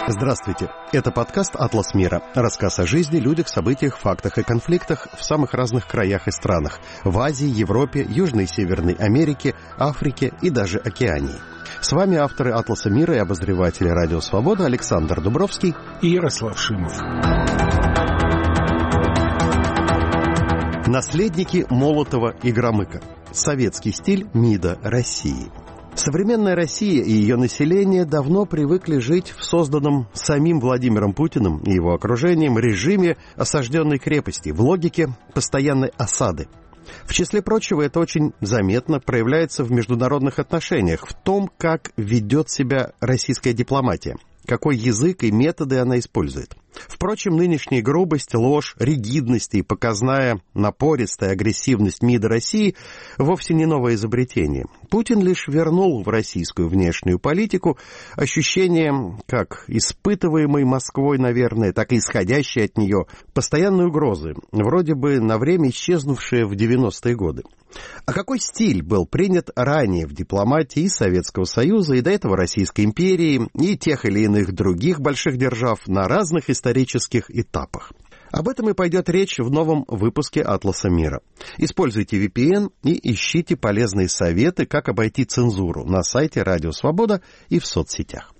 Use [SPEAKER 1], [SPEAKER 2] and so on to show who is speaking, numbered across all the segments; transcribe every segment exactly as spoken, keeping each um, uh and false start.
[SPEAKER 1] Здравствуйте. Это подкаст «Атлас мира». Рассказ о жизни, людях, событиях, фактах и конфликтах в самых разных краях и странах. В Азии, Европе, Южной и Северной Америке, Африке и даже Океании. С вами авторы «Атласа мира» и обозреватели «Радио Свобода» Александр Дубровский
[SPEAKER 2] и Ярослав Шимов.
[SPEAKER 1] Наследники Молотова и Громыка. Советский стиль МИДа России. Современная Россия и ее население давно привыкли жить в созданном самим Владимиром Путиным и его окружением режиме осажденной крепости, в логике постоянной осады. В числе прочего, это очень заметно проявляется в международных отношениях, в том, как ведет себя российская дипломатия, какой язык и методы она использует. Впрочем, нынешняя грубость, ложь, ригидность и показная напористая агрессивность МИДа России вовсе не новое изобретение. Путин лишь вернул в российскую внешнюю политику ощущение, как испытываемой Москвой, наверное, так и исходящей от нее постоянной угрозы, вроде бы на время исчезнувшие в девяностые годы. А какой стиль был принят ранее в дипломатии Советского Союза и до этого Российской империи и тех или иных других больших держав на разных исторических этапах? Об этом и пойдет речь в новом выпуске «Атласа мира». Используйте ви пи эн и ищите полезные советы, как обойти цензуру на сайте «Радио Свобода» и в соцсетях.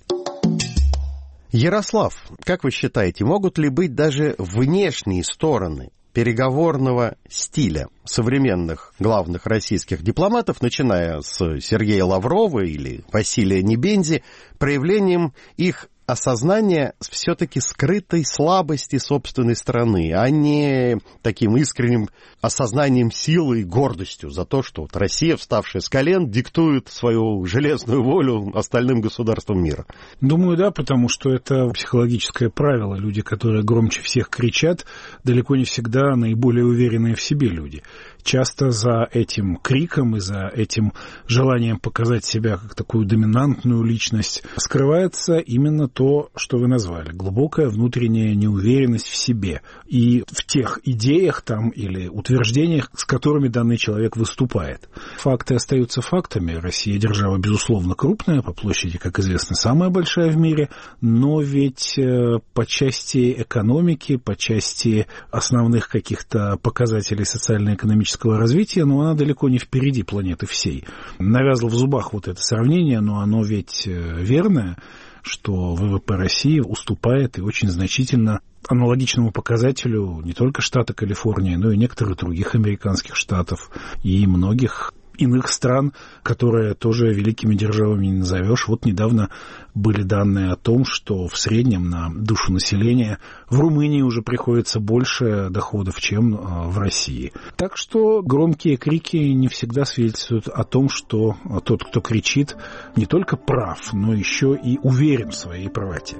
[SPEAKER 1] Ярослав, как вы считаете, могут ли быть даже внешние стороны переговорного стиля современных главных российских дипломатов, начиная с Сергея Лаврова или Василия Небензи, проявлением их осознания все-таки скрытой слабости собственной страны, а не таким искренним осознанием силы и гордостью за то, что вот Россия, вставшая с колен, диктует свою железную волю остальным государствам мира?
[SPEAKER 2] Думаю, да, потому что это психологическое правило. Люди, которые громче всех кричат, далеко не всегда наиболее уверенные в себе люди. Часто за этим криком и за этим желанием показать себя как такую доминантную личность скрывается именно то, что вы назвали. Глубокая внутренняя неуверенность в себе и в тех идеях там или утверждениях, с которыми данный человек выступает. Факты остаются фактами. Россия держава, безусловно, крупная, по площади, как известно, самая большая в мире, но ведь по части экономики, по части основных каких-то показателей социально-экономического развития, но она далеко не впереди планеты всей. Навязло в зубах вот это сравнение, но оно ведь верное, что ВВП России уступает и очень значительно аналогичному показателю не только штата Калифорния, но и некоторых других американских штатов и многих иных стран, которые тоже великими державами не назовешь. Вот недавно были данные о том, что в среднем на душу населения в Румынии уже приходится больше доходов, чем в России. Так что громкие крики не всегда свидетельствуют о том, что тот, кто кричит, не только прав, но еще и уверен в своей правоте.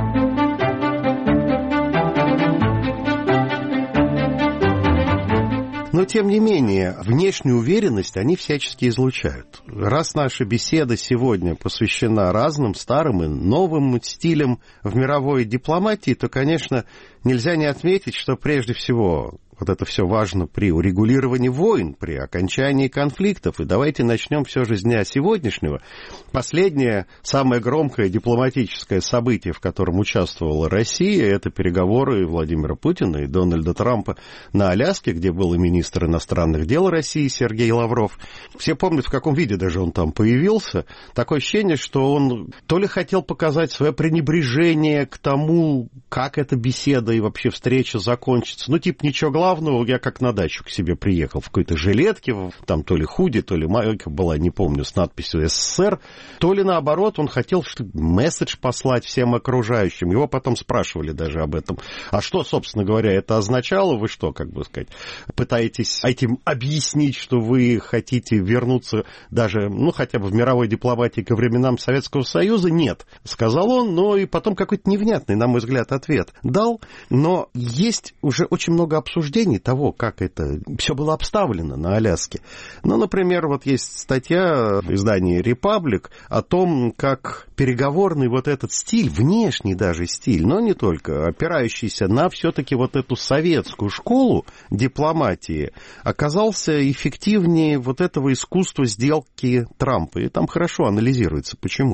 [SPEAKER 1] Но, тем не менее, внешнюю уверенность они всячески излучают. Раз наша беседа сегодня посвящена разным старым и новым стилям в мировой дипломатии, то, конечно, нельзя не отметить, что прежде всего вот это все важно при урегулировании войн, при окончании конфликтов. И давайте начнем все же с дня сегодняшнего. Последнее, самое громкое дипломатическое событие, в котором участвовала Россия, это переговоры Владимира Путина и Дональда Трампа на Аляске, где был и министр иностранных дел России Сергей Лавров. Все помнят, в каком виде даже он там появился. Такое ощущение, что он то ли хотел показать свое пренебрежение к тому, как эта беседа и вообще встреча закончится. Ну, типа, ничего главного. Главного, я как на дачу к себе приехал в какой-то жилетке, там то ли худи, то ли майка была, не помню, с надписью СССР, то ли наоборот, он хотел месседж послать всем окружающим. Его потом спрашивали даже об этом. А что, собственно говоря, это означало? Вы что, как бы сказать, пытаетесь этим объяснить, что вы хотите вернуться даже, ну, хотя бы в мировой дипломатии ко временам Советского Союза? Нет, сказал он, но и потом какой-то невнятный, на мой взгляд, ответ дал. Но есть уже очень много обсуждений того, как это все было обставлено на Аляске. Ну, например, вот есть статья в издании «Репаблик» о том, как переговорный вот этот стиль, внешний даже стиль, но не только, опирающийся на все-таки вот эту советскую школу дипломатии, оказался эффективнее вот этого искусства сделки Трампа. И там хорошо анализируется, почему.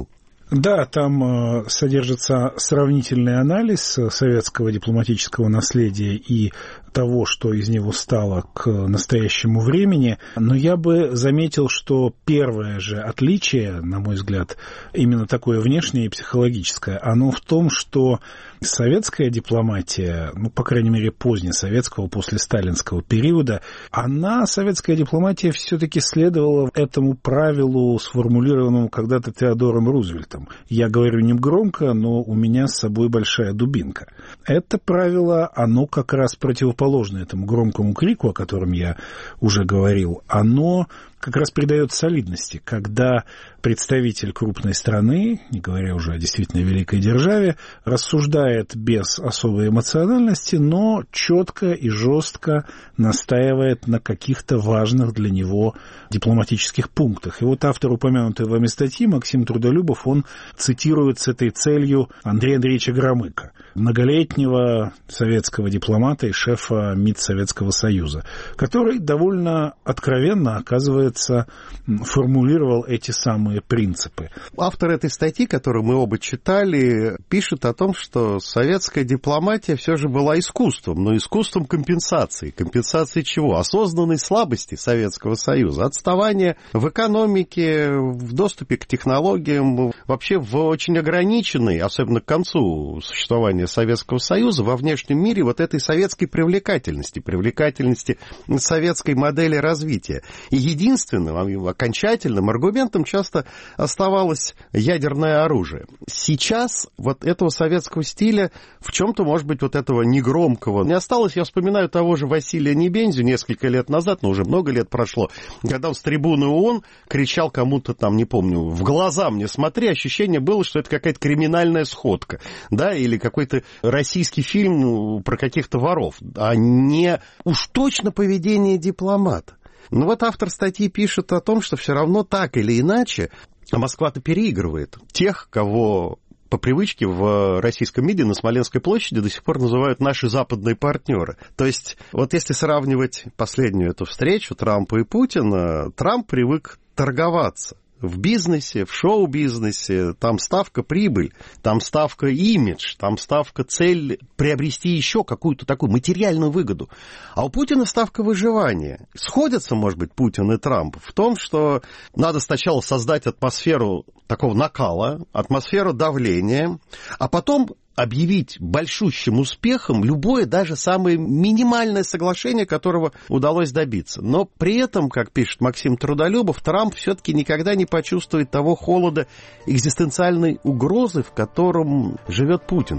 [SPEAKER 2] Да, там э, содержится сравнительный анализ советского дипломатического наследия и того, что из него стало к настоящему времени. Но я бы заметил, что первое же отличие, на мой взгляд, именно такое внешнее и психологическое, оно в том, что советская дипломатия, ну, по крайней мере, позднесоветского, после сталинского периода, она, советская дипломатия, все-таки следовала этому правилу, сформулированному когда-то Теодором Рузвельтом. Я говорю не громко, но у меня с собой большая дубинка. Это правило, оно как раз противоположно этому громкому крику, о котором я уже говорил. Оно как раз придает солидности, когда представитель крупной страны, не говоря уже о действительно великой державе, рассуждает без особой эмоциональности, но четко и жестко настаивает на каких-то важных для него дипломатических пунктах. И вот автор упомянутой вами статьи, Максим Трудолюбов, он цитирует с этой целью Андрея Андреевича Громыка, многолетнего советского дипломата и шефа МИД Советского Союза, который довольно откровенно, оказывается, формулировал эти самые принципы.
[SPEAKER 1] Автор этой статьи, которую мы оба читали, пишет о том, что советская дипломатия все же была искусством, но искусством компенсации. Компенсации чего? Осознанной слабости Советского Союза, отставания в экономике, в доступе к технологиям, вообще в очень ограниченной, особенно к концу существования Советского Союза, во внешнем мире вот этой советской привлекательности, привлекательности советской модели развития. И единственным, окончательным аргументом часто оставалось ядерное оружие. Сейчас вот этого советского стиля в чем-то, может быть, вот этого негромкого не осталось. Я вспоминаю того же Василия Небензю несколько лет назад, но уже много лет прошло, когда он с трибуны ООН кричал кому-то там, не помню, в глаза мне смотри, ощущение было, что это какая-то криминальная сходка, да, или какой-то российский фильм про каких-то воров, а не уж точно поведение дипломата. Но вот автор статьи пишет о том, что все равно так или иначе Москва-то переигрывает тех, кого по привычке в российском МИДе на Смоленской площади до сих пор называют наши западные партнеры. То есть вот если сравнивать последнюю эту встречу Трампа и Путина, Трамп привык торговаться. В бизнесе, в шоу-бизнесе, там ставка прибыль, там ставка имидж, там ставка цель приобрести еще какую-то такую материальную выгоду. А у Путина ставка выживания. Сходятся, может быть, Путин и Трамп в том, что надо сначала создать атмосферу такого накала, атмосферу давления, а потом объявить большущим успехом любое, даже самое минимальное соглашение, которого удалось добиться. Но при этом, как пишет Максим Трудолюбов, Трамп все-таки никогда не почувствует того холода экзистенциальной угрозы, в котором живет Путин.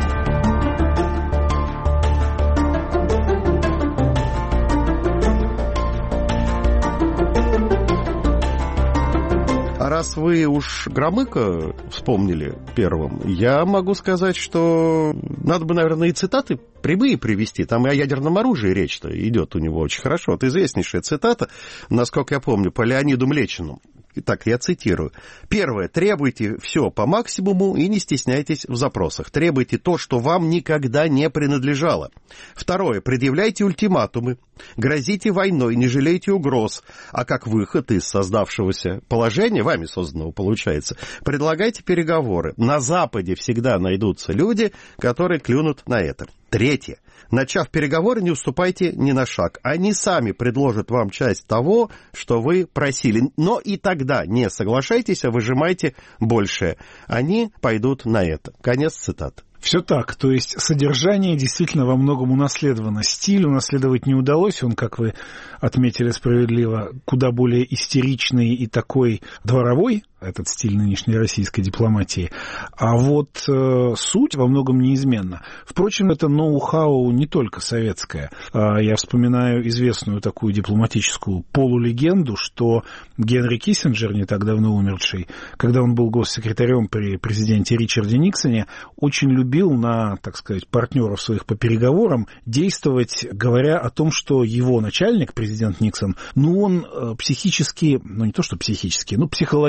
[SPEAKER 1] А раз вы уж Громыка вспомнили первым, я могу сказать, что надо бы, наверное, и цитаты прямые привести. Там и о ядерном оружии речь-то идет у него очень хорошо. Это известнейшая цитата, насколько я помню, по Леониду Млечину. Итак, я цитирую. Первое. Требуйте все по максимуму и не стесняйтесь в запросах. Требуйте то, что вам никогда не принадлежало. Второе. Предъявляйте ультиматумы. Грозите войной, не жалейте угроз. А как выход из создавшегося положения, вами созданного получается, предлагайте переговоры. На Западе всегда найдутся люди, которые клюнут на это. Третье. Начав переговоры, не уступайте ни на шаг. Они сами предложат вам часть того, что вы просили. Но и тогда не соглашайтесь, а выжимайте большее. Они пойдут на это. Конец цитаты.
[SPEAKER 2] Все так, то есть содержание действительно во многом унаследовано. Стиль унаследовать не удалось, он, как вы отметили справедливо, куда более истеричный и такой дворовой, этот стиль нынешней российской дипломатии. А вот э, суть во многом неизменна. Впрочем, это ноу-хау не только советское. Э, я вспоминаю известную такую дипломатическую полулегенду, что Генри Киссинджер, не так давно умерший, когда он был госсекретарем при президенте Ричарде Никсоне, очень любил на, так сказать, партнеров своих по переговорам действовать, говоря о том, что его начальник, президент Никсон, ну, он э, психически, ну, не то что психически, но психологически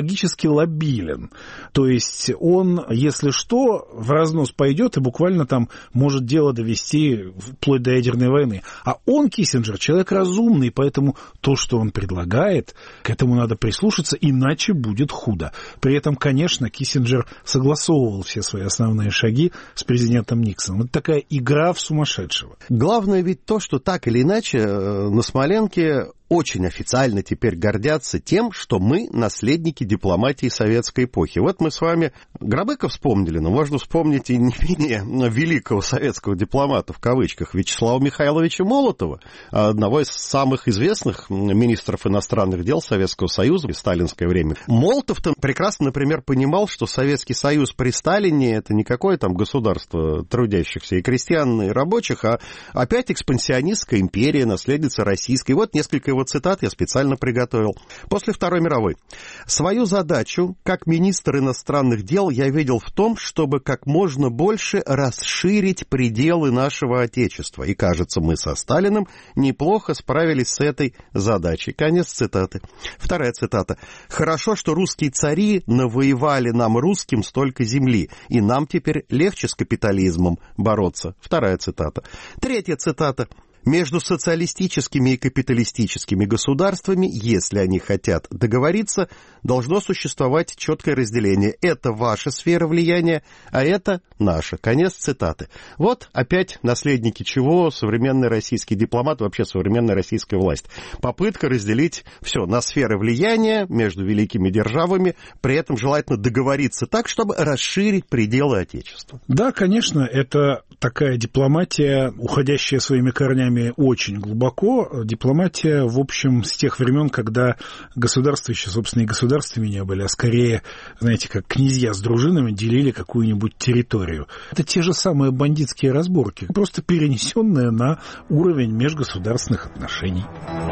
[SPEAKER 2] политически лобилен. То есть он, если что, в разнос пойдет и буквально там может дело довести вплоть до ядерной войны. А он, Киссинджер, человек разумный, поэтому то, что он предлагает, к этому надо прислушаться, иначе будет худо. При этом, конечно, Киссинджер согласовывал все свои основные шаги с президентом Никсоном. Это такая игра в сумасшедшего.
[SPEAKER 1] Главное ведь то, что так или иначе на Смоленке очень официально теперь гордятся тем, что мы наследники дипломатии советской эпохи. Вот мы с вами Гробыка вспомнили, но можно вспомнить и не менее великого советского дипломата, в кавычках, Вячеслава Михайловича Молотова, одного из самых известных министров иностранных дел Советского Союза в сталинское время. Молотов-то прекрасно, например, понимал, что Советский Союз при Сталине это не какое там государство трудящихся и крестьян, и рабочих, а опять экспансионистская империя, наследница российской. Вот несколько его цитат я специально приготовил. После Второй мировой. Свою задачу, как министр иностранных дел, я видел в том, чтобы как можно больше расширить пределы нашего Отечества. И, кажется, мы со Сталиным неплохо справились с этой задачей. Конец цитаты. Вторая цитата. Хорошо, что русские цари навоевали нам русским столько земли, и нам теперь легче с капитализмом бороться. Вторая цитата. Третья цитата. Между социалистическими и капиталистическими государствами, если они хотят договориться, должно существовать четкое разделение. Это ваша сфера влияния, а это наша. Конец цитаты. Вот опять наследники чего современный российский дипломат, вообще современная российская власть. Попытка разделить все на сферы влияния между великими державами, при этом желательно договориться так, чтобы расширить пределы Отечества.
[SPEAKER 2] Да, конечно, это такая дипломатия, уходящая своими корнями очень глубоко. Дипломатия, в общем, с тех времен, когда государства еще, собственно, и государствами не были, а скорее, знаете, как князья с дружинами делили какую-нибудь территорию. Это те же самые бандитские разборки, просто перенесенные на уровень межгосударственных отношений.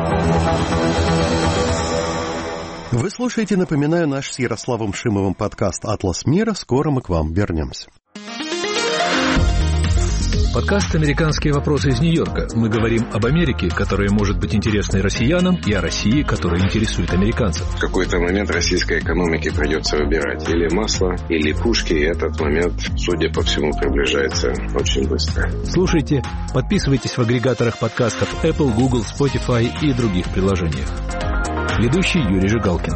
[SPEAKER 1] Вы слушаете, напоминаю, наш с Ярославом Шимовым подкаст «Атлас мира». Скоро мы к вам вернемся.
[SPEAKER 3] Подкаст «Американские вопросы» из Нью-Йорка. Мы говорим об Америке, которая может быть интересной россиянам, и о России, которая интересует американцев.
[SPEAKER 4] В какой-то момент российской экономике придется выбирать или масло, или пушки, и этот момент, судя по всему, приближается очень быстро.
[SPEAKER 3] Слушайте, подписывайтесь в агрегаторах подкастов Apple, Google, Spotify и других приложениях. Ведущий Юрий Жигалкин.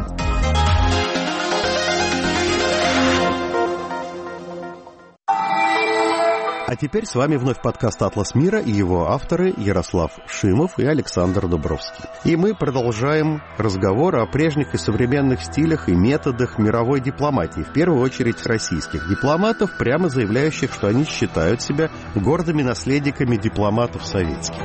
[SPEAKER 1] А теперь с вами вновь подкаст «Атлас мира» и его авторы Ярослав Шимов и Александр Дубровский. И мы продолжаем разговор о прежних и современных стилях и методах мировой дипломатии, в первую очередь российских дипломатов, прямо заявляющих, что они считают себя гордыми наследниками дипломатов советских.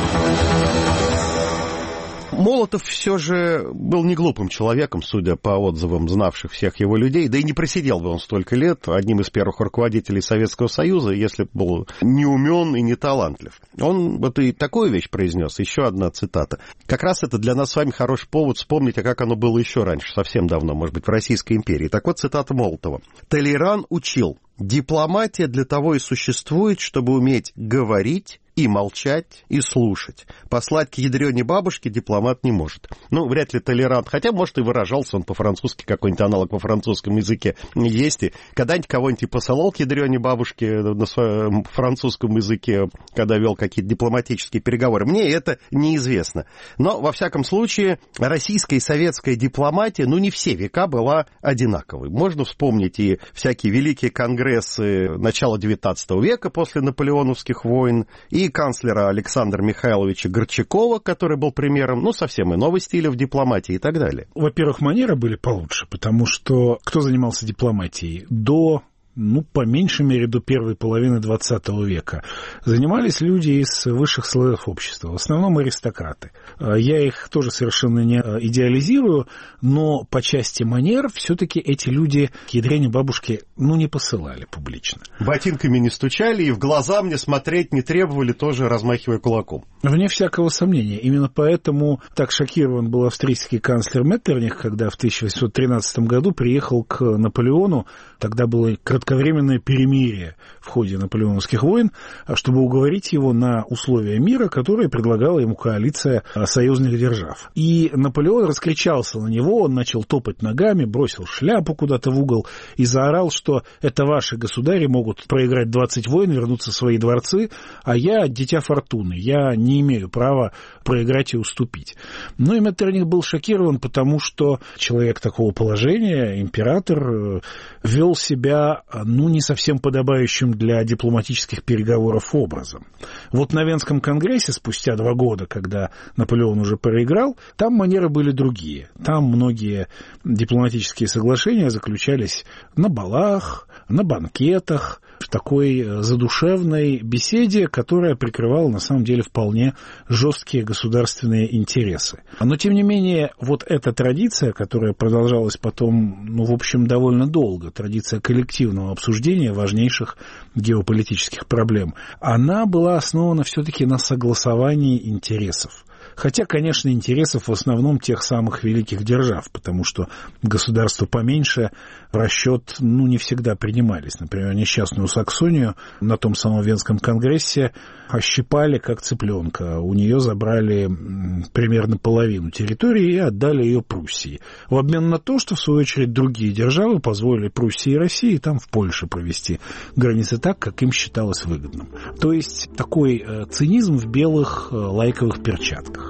[SPEAKER 1] Молотов все же был не глупым человеком, судя по отзывам знавших всех его людей, да и не просидел бы он столько лет одним из первых руководителей Советского Союза, если бы был не умен и не талантлив. Он вот и такую вещь произнес, еще одна цитата. Как раз это для нас с вами хороший повод вспомнить, а как оно было еще раньше, совсем давно, может быть, в Российской империи. Так вот, цитата Молотова. «Толеран учил, дипломатия для того и существует, чтобы уметь говорить, и молчать, и слушать. Послать к ядрёне бабушке дипломат не может». Ну, вряд ли Толерант, хотя, может, и выражался он по-французски, какой-нибудь аналог по французскому языке есть. И когда-нибудь кого-нибудь и посылал к ядрёне бабушке на своем французском языке, когда вел какие-то дипломатические переговоры. Мне это неизвестно. Но, во всяком случае, российская и советская дипломатия, ну, не все века была одинаковой. Можно вспомнить и всякие великие конгрессы начала девятнадцатого века после наполеоновских войн, и и канцлера Александра Михайловича Горчакова, который был примером, ну, совсем иного стиля в дипломатии и так далее.
[SPEAKER 2] Во-первых, манеры были получше, потому что кто занимался дипломатией до... ну, по меньшей мере, до первой половины двадцатого века. Занимались люди из высших слоев общества, в основном аристократы. Я их тоже совершенно не идеализирую, но по части манер все-таки эти люди к ядрене бабушки, ну, не посылали публично.
[SPEAKER 1] Ботинками не стучали и в глаза мне смотреть не требовали, тоже размахивая кулаком.
[SPEAKER 2] Вне всякого сомнения. Именно поэтому так шокирован был австрийский канцлер Меттерних, когда в тысяча восемьсот тринадцатом году приехал к Наполеону. Тогда было кратковременное перемирие в ходе наполеоновских войн, чтобы уговорить его на условия мира, которые предлагала ему коалиция союзных держав. И Наполеон раскричался на него, он начал топать ногами, бросил шляпу куда-то в угол и заорал, что это ваши государи могут проиграть двадцать войн, вернуться в свои дворцы, а я дитя фортуны, я не имею права проиграть и уступить. Но и Меттерних был шокирован, потому что человек такого положения, император, вел себя, ну, не совсем подобающим для дипломатических переговоров образом. Вот на Венском конгрессе спустя два года, когда Наполеон уже проиграл, там манеры были другие. Там многие дипломатические соглашения заключались на балах, на банкетах, в такой задушевной беседе, которая прикрывала, на самом деле, вполне жесткие государственные интересы. Но, тем не менее, вот эта традиция, которая продолжалась потом, ну, в общем, довольно долго, традиция коллективного обсуждения важнейших геополитических проблем, она была основана все-таки на согласовании интересов. Хотя, конечно, интересов в основном тех самых великих держав, потому что государства поменьше в расчет, ну, не всегда принимались. Например, несчастную Саксонию на том самом Венском конгрессе ощипали как цыпленка. У нее забрали примерно половину территории и отдали ее Пруссии. В обмен на то, что, в свою очередь, другие державы позволили Пруссии и России там в Польше провести границы так, как им считалось выгодным. То есть такой цинизм в белых лайковых перчатках.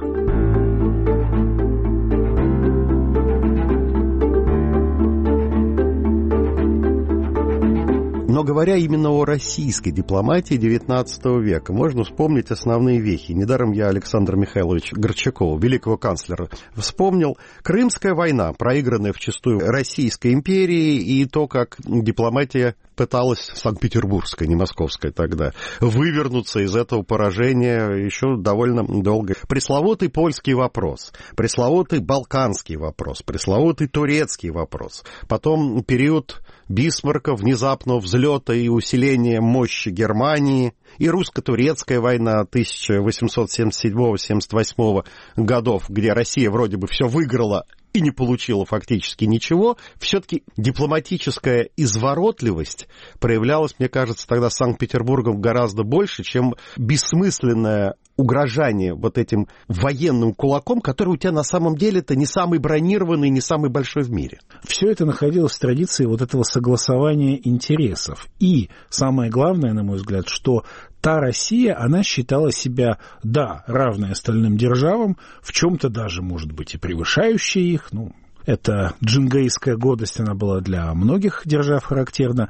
[SPEAKER 1] Но говоря именно о российской дипломатии девятнадцатого века, можно вспомнить основные вехи. Недаром я Александра Михайловича Горчакова, великого канцлера, вспомнил. Крымская война, проигранная вчистую Российской империей, и то, как дипломатия пыталась, санкт-петербургская, не московская тогда, вывернуться из этого поражения еще довольно долго. Пресловутый польский вопрос, пресловутый балканский вопрос, пресловутый турецкий вопрос. Потом период Бисмарка, внезапного взлета и усиления мощи Германии, и русско-турецкая война тысяча восемьсот семьдесят седьмого — семьдесят восьмого годов, где Россия вроде бы все выиграла и не получила фактически ничего, все-таки дипломатическая изворотливость проявлялась, мне кажется, тогда Санкт-Петербургом гораздо больше, чем бессмысленное угрожание вот этим военным кулаком, который у тебя на самом деле-то не самый бронированный, не самый большой в мире.
[SPEAKER 2] Все это находилось в традиции вот этого согласования интересов. И самое главное, на мой взгляд, что та Россия, она считала себя, да, равной остальным державам, в чем-то даже, может быть, и превышающей их, ну, эта джингейская гордость, она была для многих держав характерна,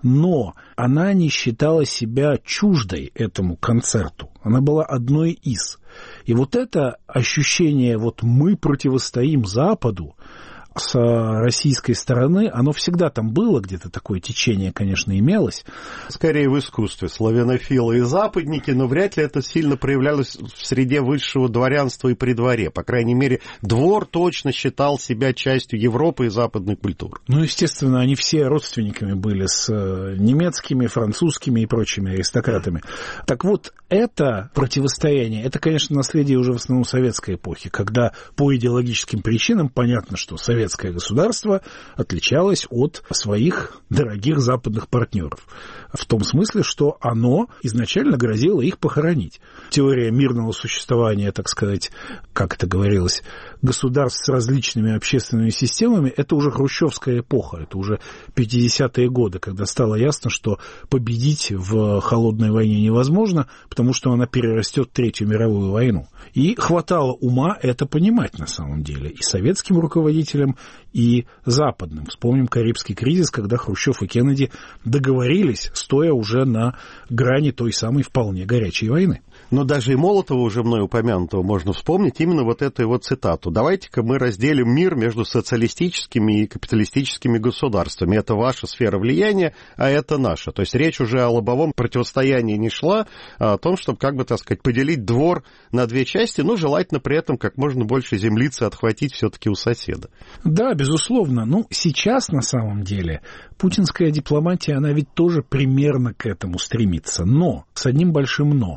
[SPEAKER 2] но она не считала себя чуждой этому концерту. Она была одной из. И вот это ощущение, вот мы противостоим Западу, с российской стороны, оно всегда там было, где-то такое течение, конечно, имелось.
[SPEAKER 1] Скорее в искусстве. Славянофилы и западники, но вряд ли это сильно проявлялось в среде высшего дворянства и при дворе. По крайней мере, двор точно считал себя частью Европы и западной культуры.
[SPEAKER 2] Ну, естественно, они все родственниками были с немецкими, французскими и прочими аристократами. Так вот, это противостояние, это, конечно, наследие уже в основном советской эпохи, когда по идеологическим причинам понятно, что Советское государство отличалось от своих дорогих западных партнеров. В том смысле, что оно изначально грозило их похоронить. Теория мирного существования, так сказать, как это говорилось, государств с различными общественными системами, это уже хрущевская эпоха, это уже пятидесятые годы, когда стало ясно, что победить в холодной войне невозможно, потому что она перерастет в Третью мировую войну. И хватало ума это понимать на самом деле и советским руководителям, и западным. Вспомним Карибский кризис, когда Хрущев и Кеннеди договорились, стоя уже на грани той самой вполне горячей войны.
[SPEAKER 1] Но даже и Молотова, уже мной упомянутого, можно вспомнить именно вот эту его цитату. «Давайте-ка мы разделим мир между социалистическими и капиталистическими государствами. Это ваша сфера влияния, а это наша». То есть речь уже о лобовом противостоянии не шла, а о том, чтобы, как бы, так сказать, поделить двор на две части, но желательно при этом как можно больше землицы отхватить все-таки у соседа.
[SPEAKER 2] Да, безусловно. Ну, сейчас, на самом деле, путинская дипломатия, она ведь тоже примерно к этому стремится. Но, с одним большим «но».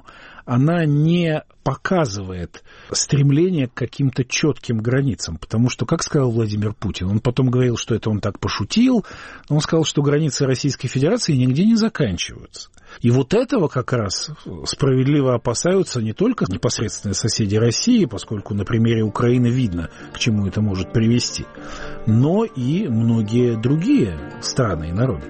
[SPEAKER 2] она не показывает стремление к каким-то четким границам. Потому что, как сказал Владимир Путин, он потом говорил, что это он так пошутил, но он сказал, что границы Российской Федерации нигде не заканчиваются. И вот этого как раз справедливо опасаются не только непосредственные соседи России, поскольку на примере Украины видно, к чему это может привести, но и многие другие страны и народы.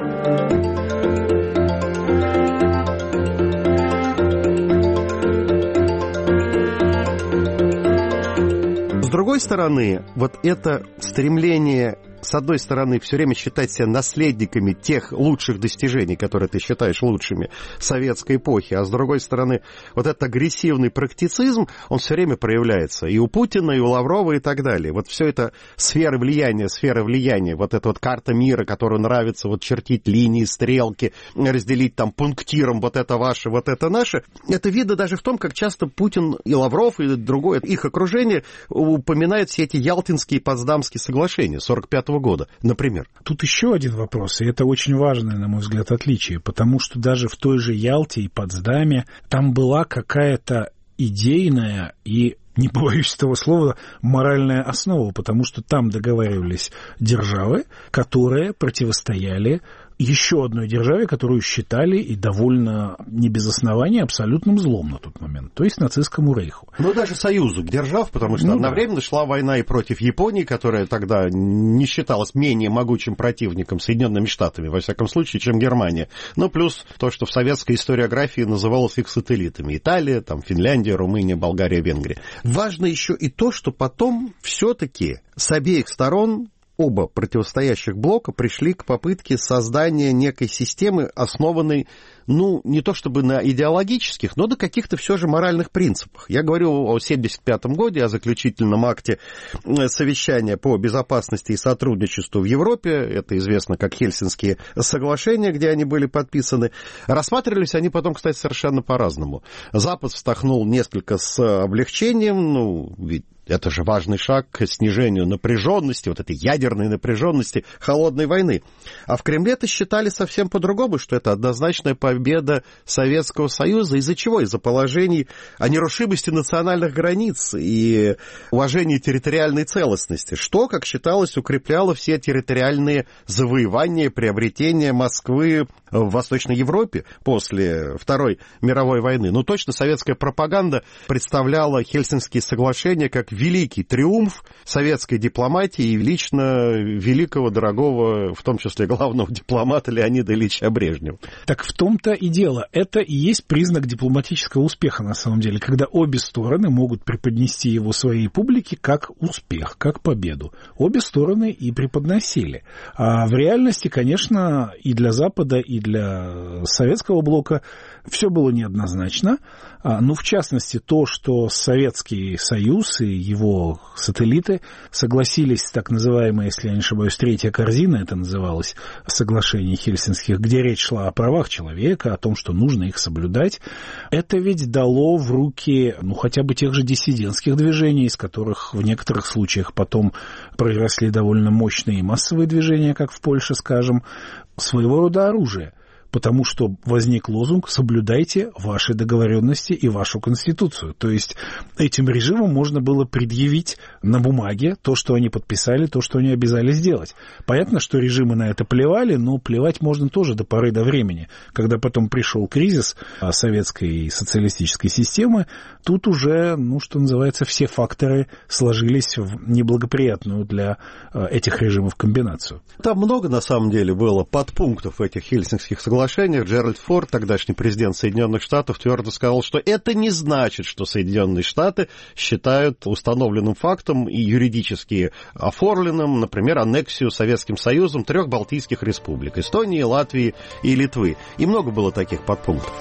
[SPEAKER 1] С другой стороны, вот это стремление, с одной стороны, все время считать себя наследниками тех лучших достижений, которые ты считаешь лучшими советской эпохи, а с другой стороны, вот этот агрессивный практицизм, он все время проявляется и у Путина, и у Лаврова, и так далее. Вот все это сфера влияния, сфера влияния, вот эта вот карта мира, которую нравится вот чертить линии, стрелки, разделить там пунктиром вот это ваше, вот это наше, это видно даже в том, как часто Путин и Лавров, и другое их окружение упоминают все эти Ялтинские и Потсдамские соглашения сорок пятого года, например.
[SPEAKER 2] Тут еще один вопрос, и это очень важное, на мой взгляд, отличие, потому что даже в той же Ялте и Потсдаме там была какая-то идейная и, не побоюсь этого слова, моральная основа, потому что там договаривались державы, которые противостояли еще одной державе, которую считали и довольно не без основания абсолютным злом на тот момент, то есть нацистскому рейху.
[SPEAKER 1] Ну, даже союзу держав, потому что ну, одновременно да. шла война и против Японии, которая тогда не считалась менее могучим противником Соединенными Штатами, во всяком случае, чем Германия. Ну, плюс то, что в советской историографии называлось их сателлитами. Италия, там, Финляндия, Румыния, Болгария, Венгрия. Важно еще и то, что потом все-таки с обеих сторон оба противостоящих блока пришли к попытке создания некой системы, основанной, ну, не то чтобы на идеологических, но на каких-то все же моральных принципах. Я говорю о семьдесят пятом годе, о заключительном акте совещания по безопасности и сотрудничеству в Европе, это известно как Хельсинские соглашения, где они были подписаны. Рассматривались они потом, кстати, совершенно по-разному. Запад вздохнул несколько с облегчением, ну, ведь это же важный шаг к снижению напряженности, вот этой ядерной напряженности холодной войны. А в Кремле-то считали совсем по-другому, что это однозначная победа Советского Союза. Из-за чего? Из-за положений о нерушимости национальных границ и уважении территориальной целостности, что, как считалось, укрепляло все территориальные завоевания, приобретения Москвы в Восточной Европе после Второй мировой войны. Ну, точно советская пропаганда представляла Хельсинские соглашения как великий триумф советской дипломатии и лично великого, дорогого, в том числе главного дипломата Леонида Ильича Брежнева.
[SPEAKER 2] Так в том-то и дело. Это и есть признак дипломатического успеха, на самом деле, когда обе стороны могут преподнести его своей публике как успех, как победу. Обе стороны и преподносили. А в реальности, конечно, и для Запада, и для советского блока все было неоднозначно. Ну, в частности, то, что Советский Союз и его сателлиты согласились, так называемая, если я не ошибаюсь, третья корзина, это называлось, соглашение Хельсинских, где речь шла о правах человека, о том, что нужно их соблюдать, это ведь дало в руки, ну, хотя бы тех же диссидентских движений, из которых в некоторых случаях потом произросли довольно мощные массовые движения, как в Польше, скажем, своего рода оружие. Потому что возник лозунг «соблюдайте ваши договоренности и вашу конституцию». То есть этим режимам можно было предъявить на бумаге то, что они подписали, то, что они обязались сделать. Понятно, что режимы на это плевали, но плевать можно тоже до поры до времени. Когда потом пришел кризис советской и социалистической системы, тут уже, ну, что называется, все факторы сложились в неблагоприятную для этих режимов комбинацию.
[SPEAKER 1] Там много, на самом деле, было подпунктов в этих Хельсинских соглашениях. Джеральд Форд, тогдашний президент Соединенных Штатов, твердо сказал, что это не значит, что Соединенные Штаты считают установленным фактом и юридически оформленным, например, аннексию Советским Союзом трех Балтийских республик – Эстонии, Латвии и Литвы. И много было таких подпунктов.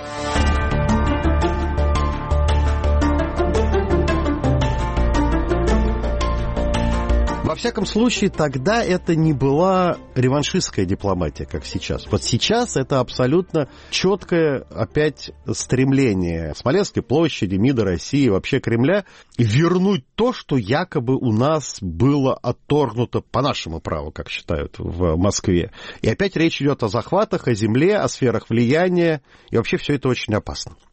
[SPEAKER 1] Во всяком случае, тогда это не была реваншистская дипломатия, как сейчас. Вот сейчас это абсолютно четкое опять стремление Смоленской площади, МИДа России, вообще Кремля, вернуть то, что якобы у нас было отторгнуто по нашему праву, как считают в Москве. И опять речь идет о захватах, о земле, о сферах влияния, и вообще все это очень опасно.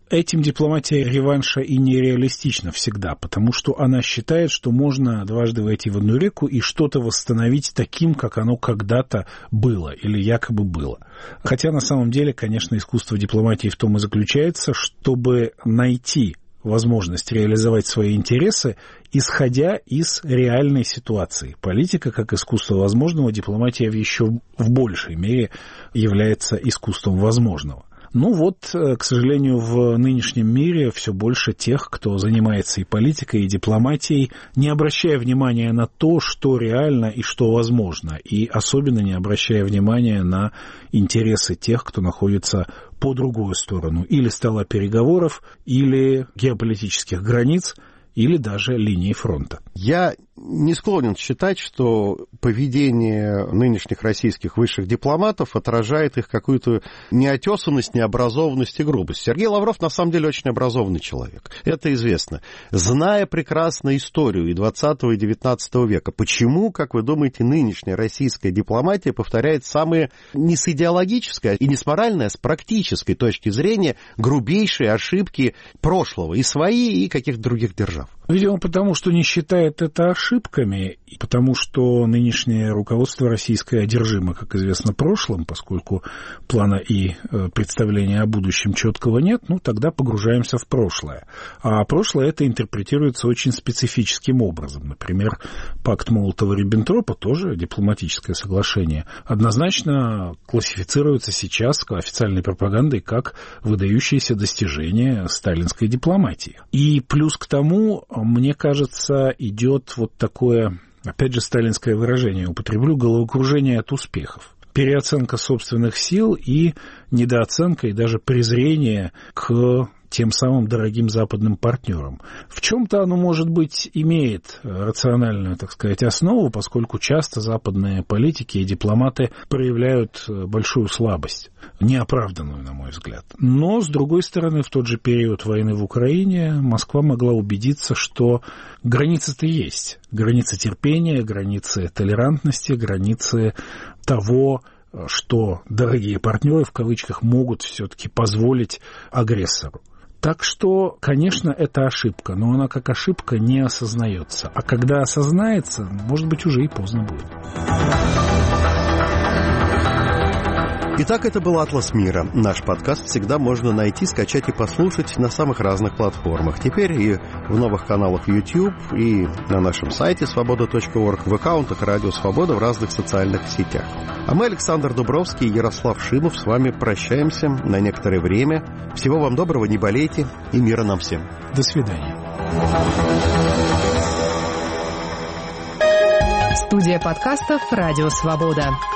[SPEAKER 2] Этим дипломатия реванша и нереалистична всегда, потому что она считает, что можно дважды войти в одну реку и что-то восстановить таким, как оно когда-то было или якобы было. Хотя на самом деле, конечно, искусство дипломатии в том и заключается, чтобы найти возможность реализовать свои интересы, исходя из реальной ситуации. Политика как искусство возможного, дипломатия еще в большей мере является искусством возможного. Ну вот, к сожалению, в нынешнем мире все больше тех, кто занимается и политикой, и дипломатией, не обращая внимания на то, что реально и что возможно, и особенно не обращая внимания на интересы тех, кто находится по другую сторону или стола переговоров, или геополитических границ, или даже линии фронта.
[SPEAKER 1] Я не склонен считать, что поведение нынешних российских высших дипломатов отражает их какую-то неотесанность, необразованность и грубость. Сергей Лавров на самом деле очень образованный человек. Это известно. Зная прекрасно историю и двадцатого, и девятнадцатого века, почему, как вы думаете, нынешняя российская дипломатия повторяет самые не с идеологической и не с моральной, а с практической точки зрения грубейшие ошибки прошлого, и свои, и каких-то других держав?
[SPEAKER 2] Видимо, потому что не считает это ошибками, и потому что нынешнее руководство российское одержимо, как известно, прошлым, поскольку плана и представления о будущем четкого нет, ну, тогда погружаемся в прошлое. А прошлое это интерпретируется очень специфическим образом. Например, пакт Молотова-Риббентропа, тоже дипломатическое соглашение, однозначно классифицируется сейчас официальной пропагандой как выдающееся достижение сталинской дипломатии. И плюс к тому, мне кажется, идет вот такое, опять же, сталинское выражение, употреблю, головокружение от успехов. Переоценка собственных сил и недооценка, и даже презрение к тем самым дорогим западным партнерам. В чем-то оно, может быть, имеет рациональную, так сказать, основу, поскольку часто западные политики и дипломаты проявляют большую слабость, неоправданную, на мой взгляд. Но, с другой стороны, в тот же период войны в Украине Москва могла убедиться, что границы-то есть. Границы терпения, границы толерантности, границы того, что дорогие партнеры, в кавычках, могут все-таки позволить агрессору. Так что, конечно, это ошибка, но она как ошибка не осознается. А когда осознается, может быть, уже и поздно будет.
[SPEAKER 1] Итак, это был «Атлас мира». Наш подкаст всегда можно найти, скачать и послушать на самых разных платформах. Теперь и в новых каналах YouTube, и на нашем сайте свобода точка орг, в аккаунтах «Радио Свобода» в разных социальных сетях. А мы, Александр Дубровский и Ярослав Шимов, с вами прощаемся на некоторое время. Всего вам доброго, не болейте, и мира нам всем.
[SPEAKER 2] До свидания.
[SPEAKER 5] Студия подкастов «Радио Свобода».